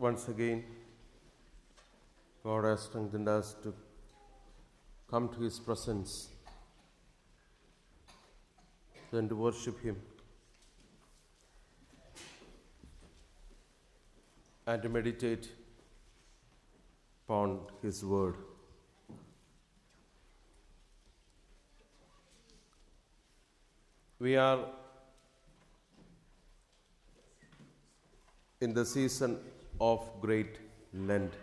once again, God has strengthened us to come to His presence and to worship Him and to meditate upon His Word. We are in the season of Great Lent.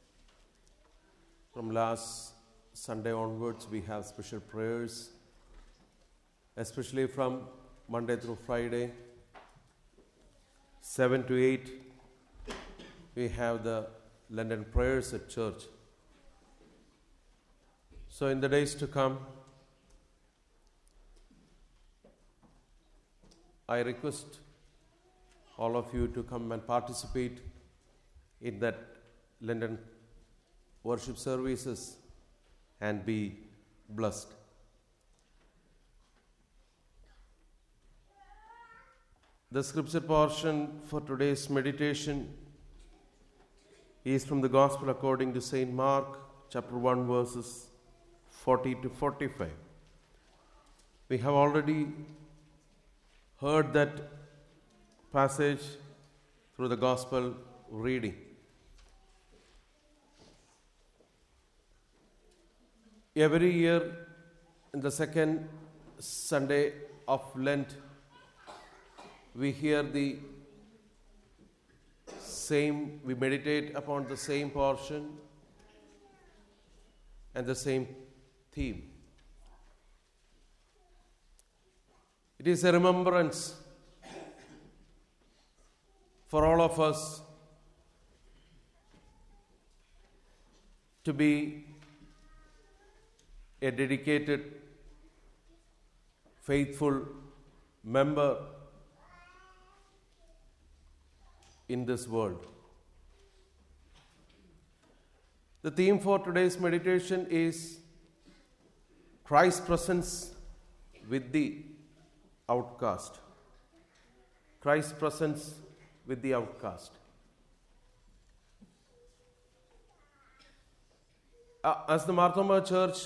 From last Sunday onwards, we have special prayers, especially from Monday through Friday, 7 to 8, we have the Lenten prayers at church. So in the days to come, I request all of you to come and participate in that Lenten worship services and be blessed. The scripture portion for today's meditation is from the Gospel according to St. Mark, chapter 1, verses 40 to 45. We have already heard that passage through the Gospel reading. Every year, in the second Sunday of Lent, we hear the same, we meditate upon the same portion and the same theme. It is a remembrance for all of us to be a dedicated, faithful member in this world. The theme for today's meditation is Christ's presence with the outcast. Christ's presence with the outcast. As the Marthoma Church,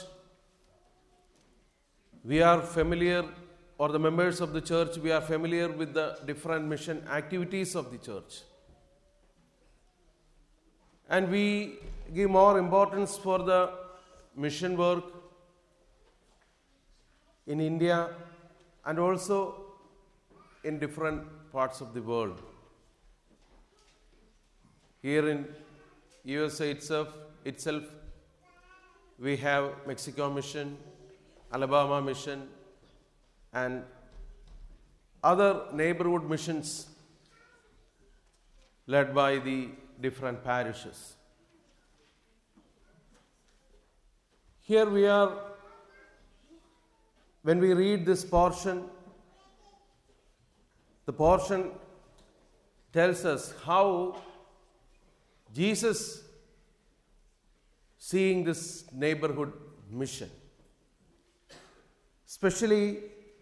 we are familiar, or the members of the church, we are familiar with the different mission activities of the church. And we give more importance for the mission work in India and also in different parts of the world. Here in USA itself, we have Mexico Mission, Alabama Mission, and other neighborhood missions led by the different parishes. Here we are, when we read this portion, the portion tells us how Jesus seeing this neighborhood mission. Especially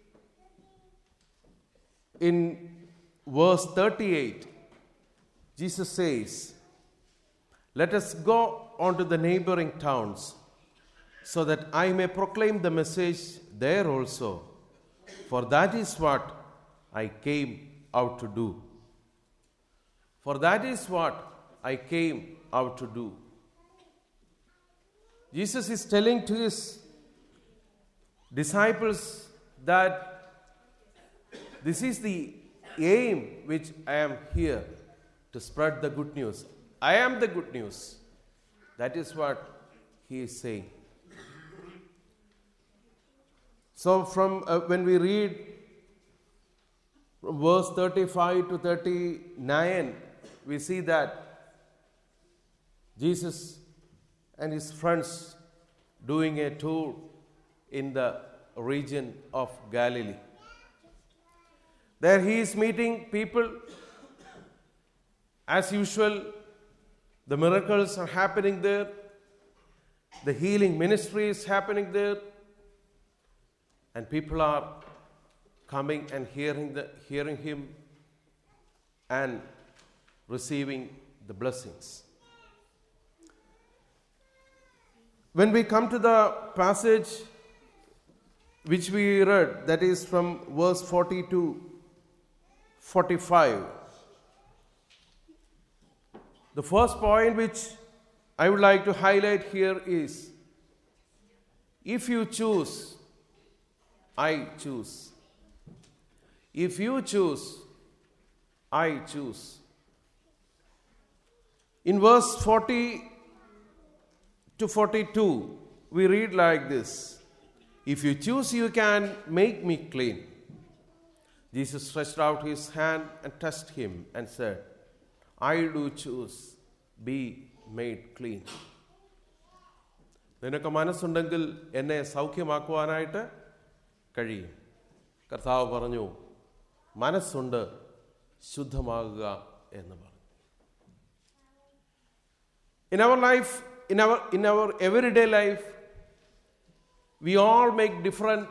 in verse 38, Jesus says, "Let us go on to the neighboring towns, so that I may proclaim the message there also, for that is what I came out to do." For that is what I came out to do. Jesus is telling to his disciples that this is the aim which I am here to spread the good news. I am the good news. That is what he is saying. So from when we read from verse 35 to 39, we see that Jesus and his friends doing a tour in the region of Galilee. There he is meeting people. As usual, the miracles are happening there. The healing ministry is happening there. And people are coming and hearing him and receiving the blessings. When we come to the passage which we read, that is from verse 40 to 45, the first point which I would like to highlight here is, if you choose, I choose. If you choose, I choose. In verse 40 to 42, we read like this: if you choose, you can make me clean. Jesus stretched out his hand and touched him and said, I do choose, be made clean. നിനക്ക് മനസ്സുണ്ടെങ്കിൽ എന്നെ സൗഖ്യമാക്കുവാനായിട്ട് കഴിയും. കർത്താവ് പറഞ്ഞു, മനസ്സുണ്ട്, ശുദ്ധമാകുക എന്ന് പറഞ്ഞു. In our life, in our everyday life, we all make different,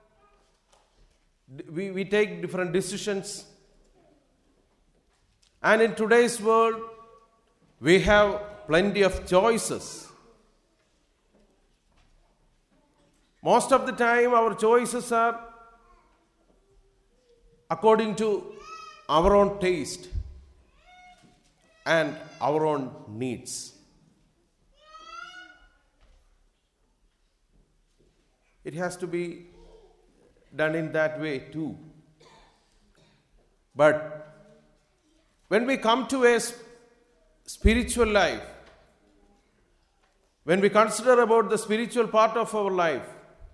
we take different decisions. And in today's world, we have plenty of choices. Most of the time, our choices are according to our own taste and our own needs. It has to be done in that way too. But when we come to a spiritual life, when we consider about the spiritual part of our life,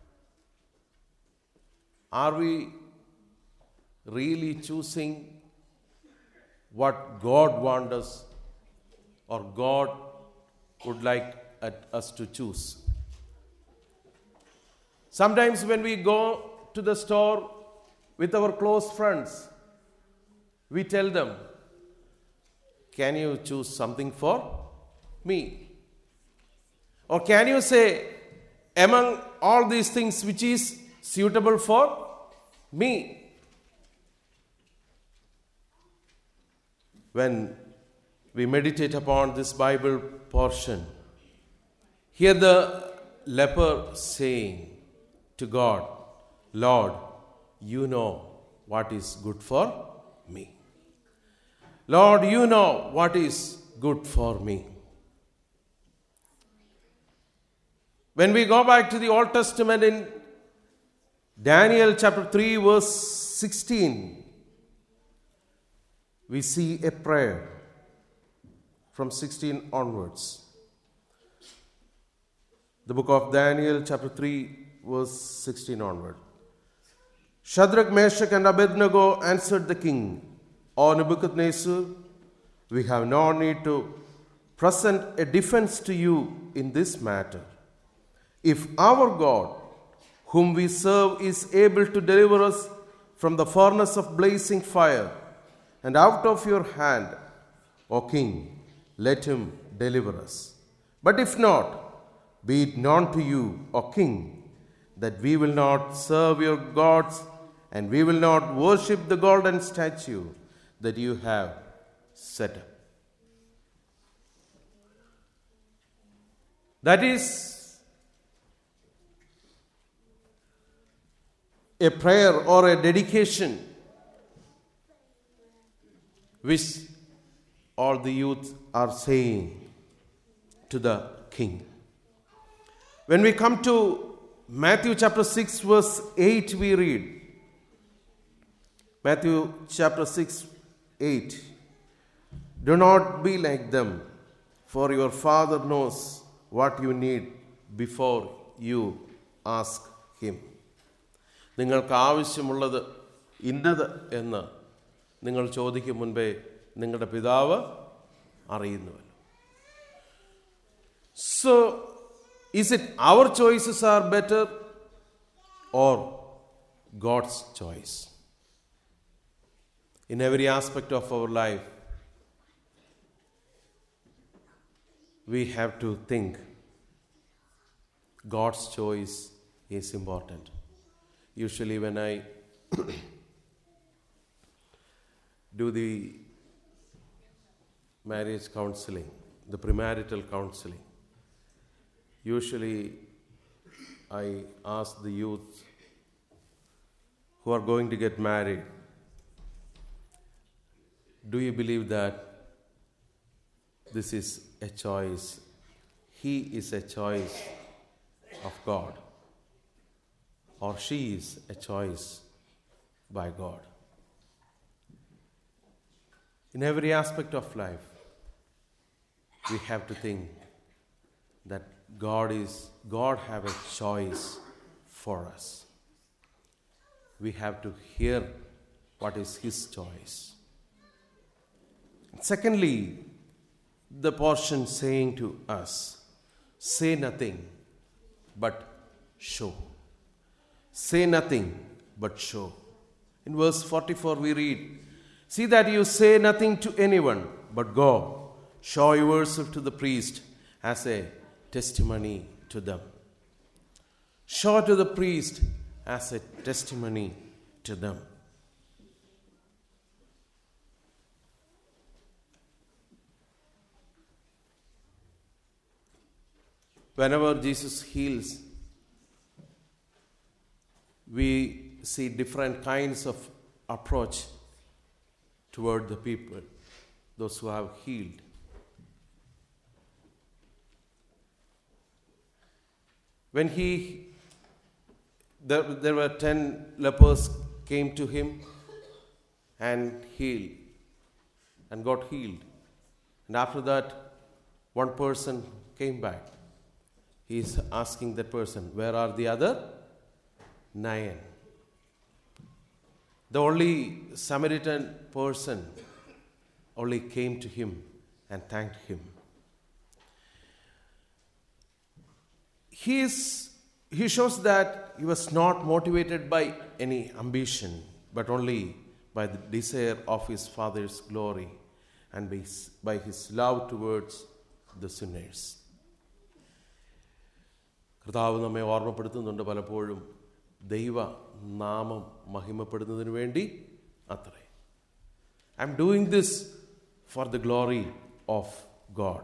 are we really choosing what God wants us or God would like us to choose? Sometimes when we go to the store with our close friends, we tell them, can you choose something for me? Or can you say, among all these things, which is suitable for me? When we meditate upon this Bible portion, hear the leper saying to God, Lord, you know what is good for me. Lord, you know what is good for me. When we go back to the Old Testament in Daniel chapter 3 verse 16, we see a prayer from 16 onwards. The book of Daniel chapter 3 verse 16 onward. Shadrach, Meshach and Abednego answered the king, O Nebuchadnezzar, we have no need to present a defense to you in this matter. If our God, whom we serve, is able to deliver us from the furnace of blazing fire and out of your hand, O king, let him deliver us. But if not, be it known to you, O king, that we will not serve your gods and we will not worship the golden statue that you have set up. That is a prayer or a dedication which all the youth are saying to the king. When we come to Matthew chapter 6 verse 8, we read, Matthew chapter 6, 8, do not be like them, for your Father knows what you need before you ask him. നിങ്ങൾക്ക് ആവശ്യമുള്ളത് ഇന്നത് എന്ന് നിങ്ങൾ ചോദിക്കും മുൻപേ നിങ്ങളുടെ പിതാവ് അറിയുന്നുവല്ലോ. So, is it our choices are better or God's choice? In every aspect of our life, we have to think God's choice is important. Usually when I do the marriage counseling, the premarital counseling. Usually, I ask the youth who are going to get married, do you believe that this is a choice? He is a choice of God, or she is a choice by God. In every aspect of life, we have to think that God have a choice for us. We have to hear what is His choice. Secondly, the portion saying to us, say nothing but show. Say nothing but show. In verse 44 we read, see that you say nothing to anyone, but go, show yourself to the priest as a testimony to them. Show to the priest as a testimony to them. Whenever Jesus heals, we see different kinds of approach toward the people, those who have healed. When there were 10 lepers came to him and healed and got healed. And after that, one person came back. He is asking that person, where are the other 9? The only Samaritan person only came to him and thanked him. He shows that he was not motivated by any ambition, but only by the desire of his Father's glory and by his love towards the sinners. കർത്താവ് നമ്മെ ഓർമ്മപ്പെടുത്തുന്നുണ്ട് പലപ്പോഴും ദൈവ നാമം മഹിമപ്പെടുന്നതിന് വേണ്ടി അത്രേ. I'm doing this for the glory of God.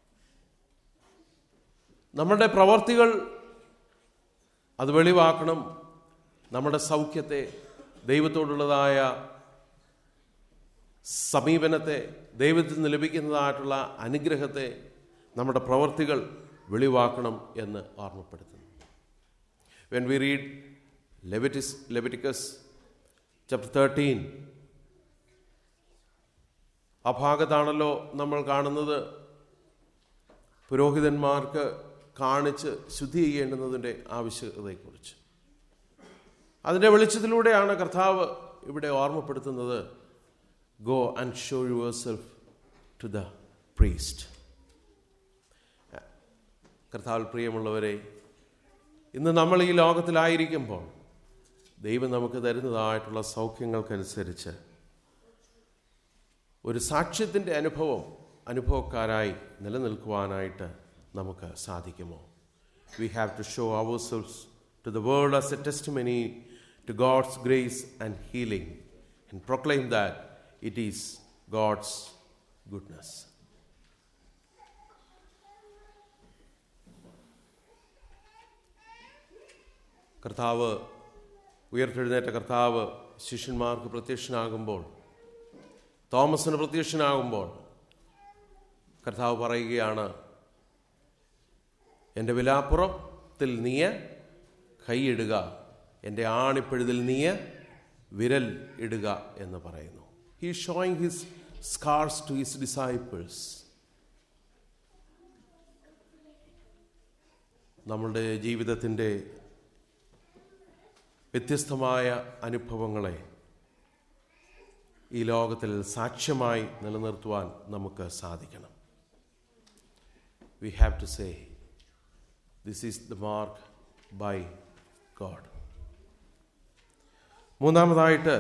നമ്മുടെ പ്രവർത്തികൾ അത് വെളിവാക്കണം. നമ്മുടെ സൗഖ്യത്തെ, ദൈവത്തോടുള്ളതായ സമീപനത്തെ, ദൈവത്തിൽ നിന്ന് ലഭിക്കുന്നതായിട്ടുള്ള അനുഗ്രഹത്തെ നമ്മുടെ പ്രവർത്തികൾ വെളിവാക്കണം എന്ന് ഓർമ്മപ്പെടുത്തുന്നു. When we read Leviticus chapter 13, ആ ഭാഗത്താണല്ലോ നമ്മൾ കാണുന്നത് പുരോഹിതന്മാർക്ക് കാണിച്ച് ശുദ്ധി ചെയ്യേണ്ടുന്നതിൻ്റെ ആവശ്യകതയെക്കുറിച്ച്. അതിൻ്റെ വെളിച്ചത്തിലൂടെയാണ് കർത്താവ് ഇവിടെ ഓർമ്മപ്പെടുത്തുന്നത്, go and show yourself to the priest. കർത്താവിൽ പ്രിയമുള്ളവരെ, ഇന്ന് നമ്മൾ ഈ ലോകത്തിലായിരിക്കുമ്പോൾ ദൈവം നമുക്ക് തരുന്നതായിട്ടുള്ള സൗഖ്യങ്ങൾക്കനുസരിച്ച് ഒരു സാക്ഷ്യത്തിൻ്റെ അനുഭവക്കാരായി നിലനിൽക്കുവാനായിട്ട് നമുക്ക് സാധിക്കുമോ? We have to show ourselves to the world as a testimony to God's grace and healing and proclaim that it is God's goodness. കർത്താവ്, ഉയർത്തെഴുന്നേറ്റ കർത്താവ് ശിഷ്യന്മാർക്ക് പ്രത്യക്ഷനാകുമ്പോൾ, തോമസിന് പ്രത്യക്ഷനാകുമ്പോൾ കർത്താവ് പറയുകയാണ്, എൻ്റെ വിലാപ്പുറത്തിൽ നീ കൈയിടുക, എൻ്റെ ആണിപ്പഴുതിൽ നീ വിരൽ ഇടുക എന്ന് പറയുന്നു. He is showing his scars to his disciples. നമ്മളുടെ ജീവിതത്തിൻ്റെ വ്യത്യസ്തമായ അനുഭവങ്ങളെ ഈ ലോകത്തിൽ സാക്ഷ്യമായി നിലനിർത്തുവാൻ നമുക്ക് സാധിക്കണം. We have to say, this is the mark by God. മൂന്നാമതായിട്ട്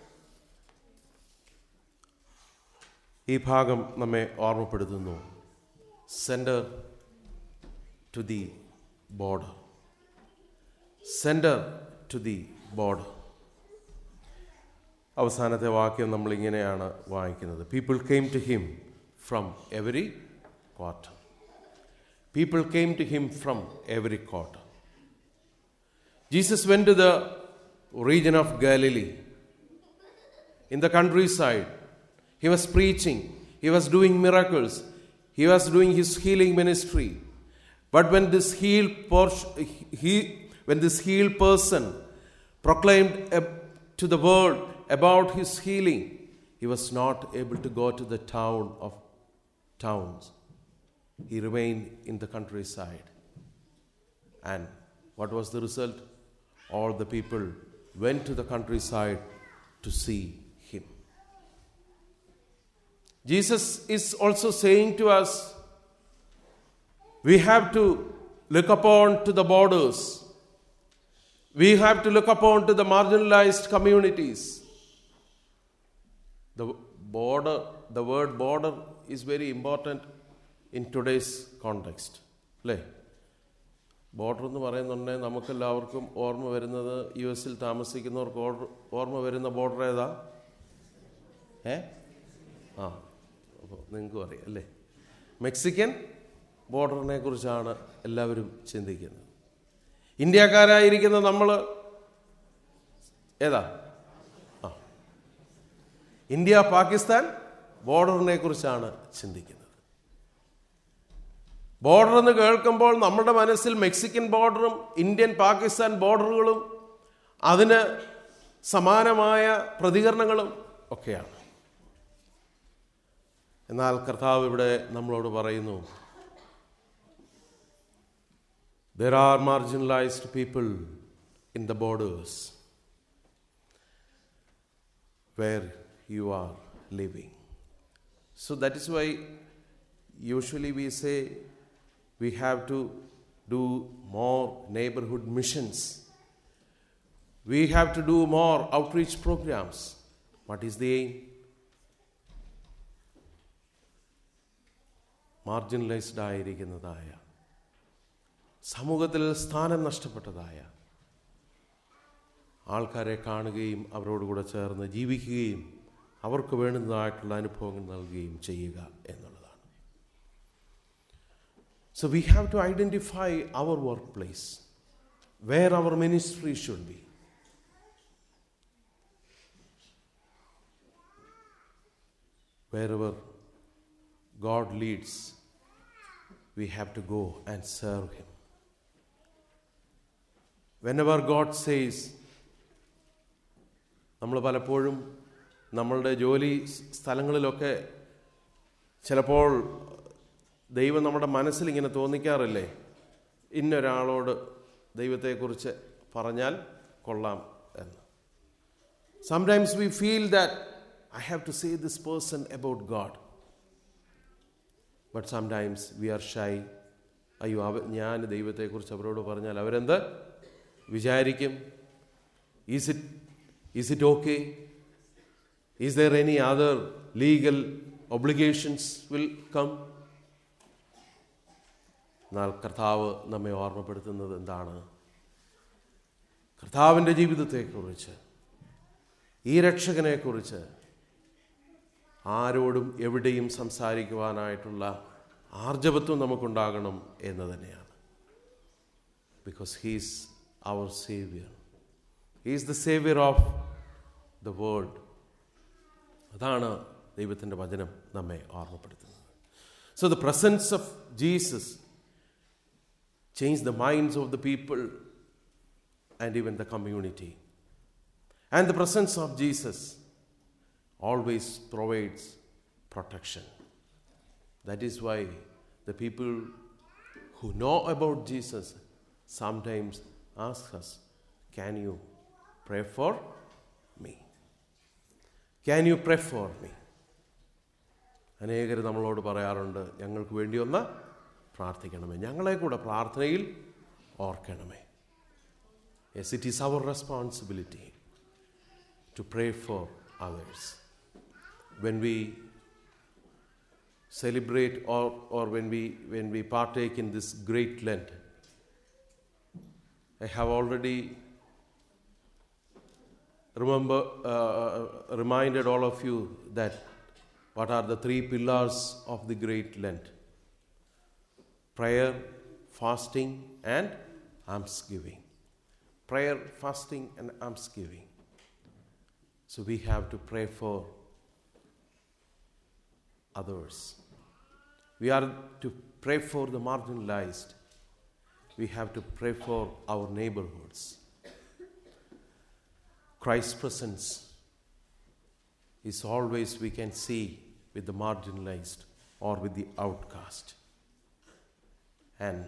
ഈ ഭാഗം നമ്മെ ഓർമ്മപ്പെടുത്തുന്നു, sender to the border. Sender to the border. അവസാനത്തെ വാക്യം നമ്മളിങ്ങനെയാണ് വായിക്കുന്നത്, people came to him from every quarter. People came to him from every quarter. Jesus went to the region of Galilee. In the countryside, he was preaching. He was doing miracles. He was doing his healing ministry. But when this healed person proclaimed to the world about his healing, he was not able to go to the town of towns. He remained in the countryside. And what was the result? All the people went to the countryside to see him. Jesus is also saying to us, we have to look upon to the borders. We have to look upon to the marginalized communities. The word border is very important in today's context. Border എന്ന് പറയുന്നുണ്ടെങ്കിൽ നമുക്കെല്ലാവർക്കും ഓർമ്മ വരുന്നത് US താമസിക്കുന്നവർക്ക് ഓർമ്മ വരുന്ന border ഏതാ? അപ്പോൾ നിങ്ങൾക്കും അറിയാം അല്ലേ? മെക്സിക്കൻ ബോർഡറിനെ കുറിച്ചാണ് എല്ലാവരും ചിന്തിക്കുന്നത്. ഇന്ത്യക്കാരായിരിക്കുന്ന നമ്മൾ ഏതാ? ഇന്ത്യ പാകിസ്ഥാൻ ബോർഡറിനെ കുറിച്ചാണ് ചിന്തിക്കുന്നത്. ബോർഡർ എന്ന് കേൾക്കുമ്പോൾ നമ്മുടെ മനസ്സിൽ മെക്സിക്കൻ ബോർഡറും ഇന്ത്യൻ പാകിസ്ഥാൻ ബോർഡറുകളും അതിന് സമാനമായ പ്രതികരണങ്ങളും ഒക്കെയാണ്. എന്നാൽ കർത്താവ് ഇവിടെ നമ്മളോട് പറയുന്നു, there are marginalized people in the borders where you are living. So that is why usually we say we have to do more neighborhood missions. We have to do more outreach programs. What is the aim? Marginalized ആയിരിക്കുന്നതായ, സമൂഹത്തിൽ സ്ഥാനം നഷ്ടപ്പെട്ടതായ ആൾക്കാരെ കാണുകയും അവരോടുകൂടെ ചേർന്ന് ജീവിക്കുകയും അവർക്ക് വേണ്ടുന്നതായിട്ടുള്ള അനുഭവങ്ങൾ നൽകുകയും ചെയ്യുക എന്നുള്ളതാണ്. So we have to identify our workplace, where our ministry should be. Wherever God leads, we have to go and serve Him. Whenever God says, നമ്മൾ പലപ്പോഴും നമ്മളുടെ ജോലി സ്ഥലങ്ങളിലൊക്കെ ചിലപ്പോൾ ദൈവം നമ്മുടെ മനസ്സിൽ ഇങ്ങനെ തോന്നിക്കാറില്ലേ, ഇന്നൊരാളോട് ദൈവത്തെക്കുറിച്ച് പറഞ്ഞാൽ കൊള്ളാം എന്ന്. Sometimes we feel that I have to say this person about God. But sometimes we are shy. അയ്യോ, ഞാൻ ദൈവത്തെക്കുറിച്ച് അവരോട് പറഞ്ഞാൽ അവരെന്ത് വിചാരിക്കും? Is it okay? Is there any other legal obligations will come? എന്നാൽ കർത്താവ് നമ്മെ ഓർമ്മപ്പെടുത്തുന്നത് എന്താണ്? കർത്താവിൻ്റെ ജീവിതത്തെക്കുറിച്ച്, ഈ രക്ഷകനെക്കുറിച്ച് ആരോടും എവിടെയും സംസാരിക്കുവാനായിട്ടുള്ള ആർജവത്വം നമുക്കുണ്ടാകണം എന്ന് തന്നെയാണ്. Because He is our Savior. He is the Savior of the world. അതാണ് ദൈവത്തിൻ്റെ വചനം നമ്മെ ഓർമ്മപ്പെടുത്തുന്നത്. So the presence of Jesus changed the minds of the people and even the community. And the presence of Jesus always provides protection. That is why the people who know about Jesus sometimes ask us, can you pray for me? Can you pray for me? അനേകർ നമ്മളോട് പറയാറുണ്ട്, ഞങ്ങൾക്ക് വേണ്ടി ഒന്ന് പ്രാർത്ഥിക്കണമേ, ഞങ്ങളെ കൂടെ പ്രാർത്ഥനയിൽ ഓർക്കണമേ. Yes, it is our responsibility to pray for others. When we celebrate or when we partake in this great Lent, I have already reminded all of you that What are the three pillars of the Great Lent? Prayer, fasting, and almsgiving. Prayer, fasting, and almsgiving. So we have to pray for others. We are to pray for the marginalized. We have to pray for our neighborhoods. Christ's presence is always, we can see, with the marginalized or with the outcast. And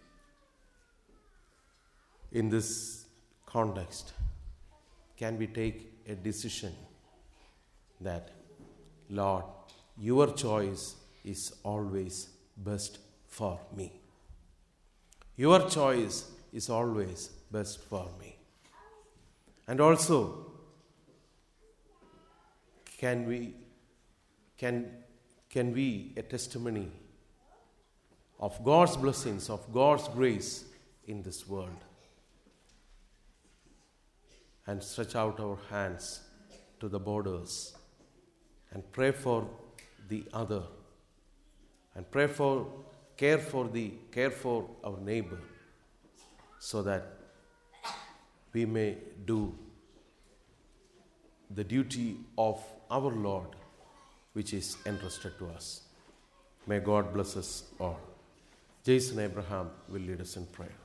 in this context, can we take a decision that, Lord, your choice is always best for me. Your choice is always best for me. And also, can we a testimony of God's blessings, of God's grace in this world, and stretch out our hands to the borders and pray for the other, and care for our neighbor, so that we may do the duty of our Lord, which is entrusted to us. May God bless us all. Jason Abraham will lead us in prayer.